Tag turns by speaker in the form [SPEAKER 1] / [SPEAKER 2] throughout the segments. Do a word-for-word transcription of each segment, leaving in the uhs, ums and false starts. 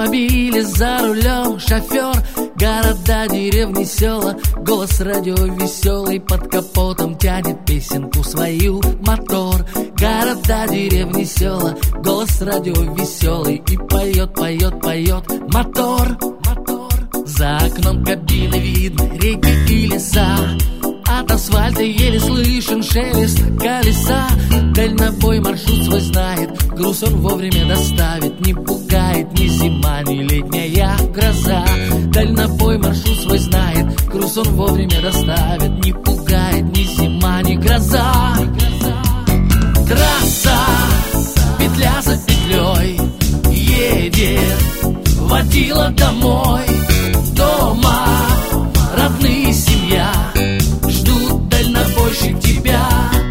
[SPEAKER 1] автомобиле за рулем шофер. Города, деревни, села, голос радио веселый под капотом тянет песенку свою мотор. Города, деревни, села, голос радио веселый и поет, поет, поет мотор. За окном кабины видно реки и леса, от асфальта еле слышен шелест колеса. Дальнобой маршрут свой знает, груз он вовремя доставит. Не пугает ни зима, ни летняя гроза. Дальнобой маршрут свой знает, груз он вовремя доставит. Не пугает ни зима, ни гроза. Трасса, петля за петлей, едет водила домой. Дома родные, семья ждут дальнобойщик тебя.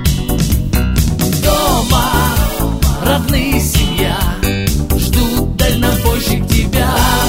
[SPEAKER 1] Дома родные, семья ждут дальнобойщик тебя.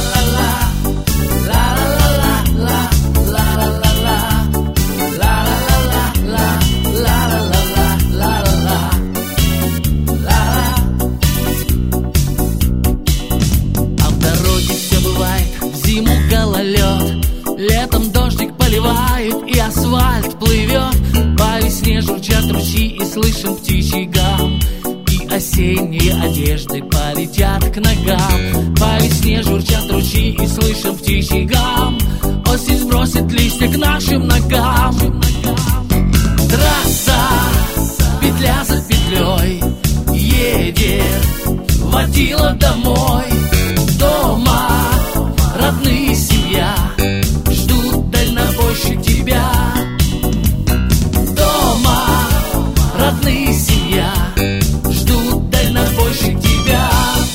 [SPEAKER 1] А в дороге все бывает, в зиму гололед, летом дождик поливает и асфальт плывет. По весне журчат ручьи и слышен птичий гам, и осенние одежды полетят к ногам. По весне журчат ручьи и слышен птичий гам, осень сбросит листья к нашим ногам. Трасса, петля за петлей, едет водила домой. Дома родные, семья ждут дальнобойщик тебя. Дома родные, семья ждут дальнобойщик тебя.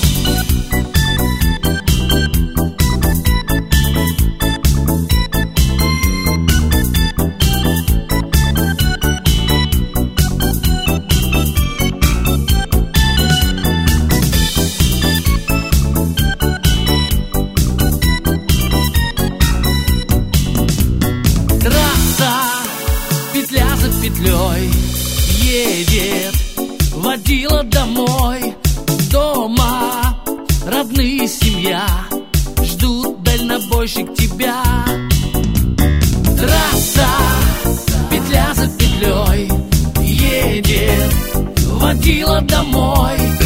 [SPEAKER 1] Петля за петлей, едет водила домой. Дома родные, семья ждут дальнобойщик тебя. Трасса, петля за петлей, едет водила домой.